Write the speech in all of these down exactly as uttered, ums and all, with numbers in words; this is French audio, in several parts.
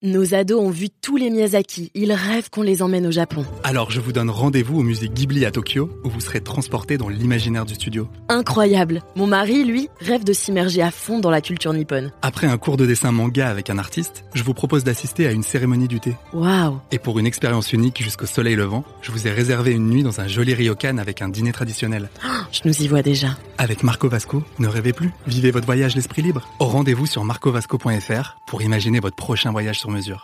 Nos ados ont vu tous les Miyazaki, ils rêvent qu'on les emmène au Japon. Alors je vous donne rendez-vous au musée Ghibli à Tokyo, où vous serez transportés dans l'imaginaire du studio. Incroyable. Mon mari, lui, rêve de s'immerger à fond dans la culture nippone. Après un cours de dessin manga avec un artiste, je vous propose d'assister à une cérémonie du thé. Waouh. Et pour une expérience unique jusqu'au soleil levant, je vous ai réservé une nuit dans un joli ryokan avec un dîner traditionnel. Oh, je nous y vois déjà. Avec Marco Vasco, ne rêvez plus, vivez votre voyage l'esprit libre. Au rendez-vous sur marco vasco point f r pour imaginer votre prochain voyage sur mesure.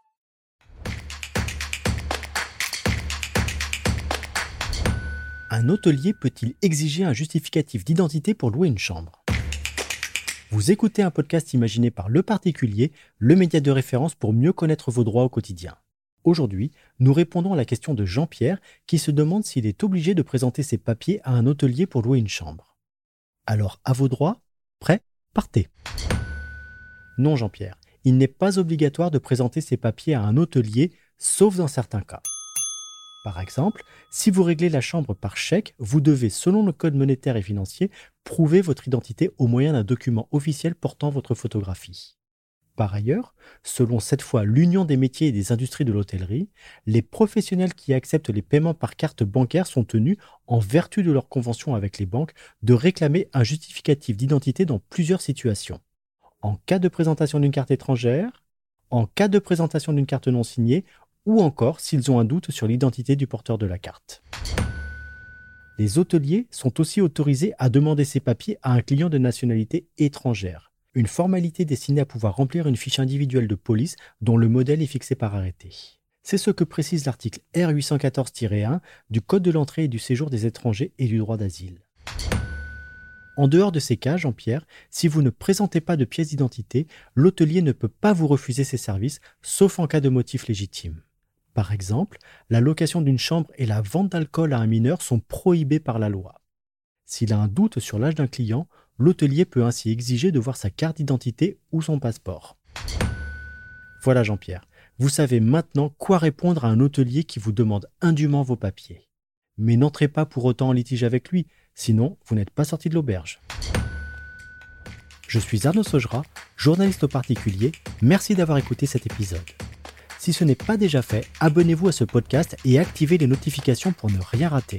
Un hôtelier peut-il exiger un justificatif d'identité pour louer une chambre ? Vous écoutez un podcast imaginé par Le Particulier, le média de référence pour mieux connaître vos droits au quotidien. Aujourd'hui, nous répondons à la question de Jean-Pierre qui se demande s'il est obligé de présenter ses papiers à un hôtelier pour louer une chambre. Alors, à vos droits, prêts, partez. Non Jean-Pierre, il n'est pas obligatoire de présenter ses papiers à un hôtelier, sauf dans certains cas. Par exemple, si vous réglez la chambre par chèque, vous devez, selon le code monétaire et financier, prouver votre identité au moyen d'un document officiel portant votre photographie. Par ailleurs, selon cette fois l'Union des métiers et des industries de l'hôtellerie, les professionnels qui acceptent les paiements par carte bancaire sont tenus, en vertu de leur convention avec les banques, de réclamer un justificatif d'identité dans plusieurs situations. En cas de présentation d'une carte étrangère, en cas de présentation d'une carte non signée, ou encore s'ils ont un doute sur l'identité du porteur de la carte. Les hôteliers sont aussi autorisés à demander ces papiers à un client de nationalité étrangère, une formalité destinée à pouvoir remplir une fiche individuelle de police dont le modèle est fixé par arrêté. C'est ce que précise l'article R huit cent quatorze tiret un du Code de l'entrée et du séjour des étrangers et du droit d'asile. En dehors de ces cas, Jean-Pierre, si vous ne présentez pas de pièce d'identité, l'hôtelier ne peut pas vous refuser ses services, sauf en cas de motif légitime. Par exemple, la location d'une chambre et la vente d'alcool à un mineur sont prohibés par la loi. S'il a un doute sur l'âge d'un client, l'hôtelier peut ainsi exiger de voir sa carte d'identité ou son passeport. Voilà Jean-Pierre, vous savez maintenant quoi répondre à un hôtelier qui vous demande indûment vos papiers. Mais n'entrez pas pour autant en litige avec lui, sinon vous n'êtes pas sorti de l'auberge. Je suis Arnaud Saugera, journaliste au Particulier, merci d'avoir écouté cet épisode. Si ce n'est pas déjà fait, abonnez-vous à ce podcast et activez les notifications pour ne rien rater.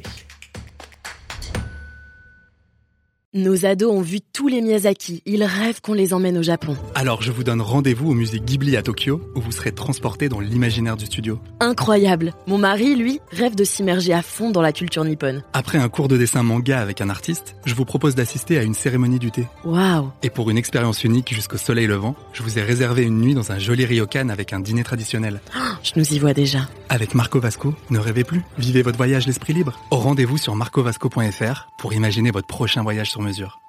Nos ados ont vu tous les Miyazaki, ils rêvent qu'on les emmène au Japon. Alors je vous donne rendez-vous au musée Ghibli à Tokyo, où vous serez transportés dans l'imaginaire du studio. Incroyable. Mon mari, lui, rêve de s'immerger à fond dans la culture nippone. Après un cours de dessin manga avec un artiste, je vous propose d'assister à une cérémonie du thé. Waouh. Et pour une expérience unique jusqu'au soleil levant, je vous ai réservé une nuit dans un joli ryokan avec un dîner traditionnel. Oh, je nous y vois déjà. Avec Marco Vasco, ne rêvez plus, vivez votre voyage l'esprit libre. Au rendez-vous sur marco vasco point f r pour imaginer votre prochain voyage sur mesure.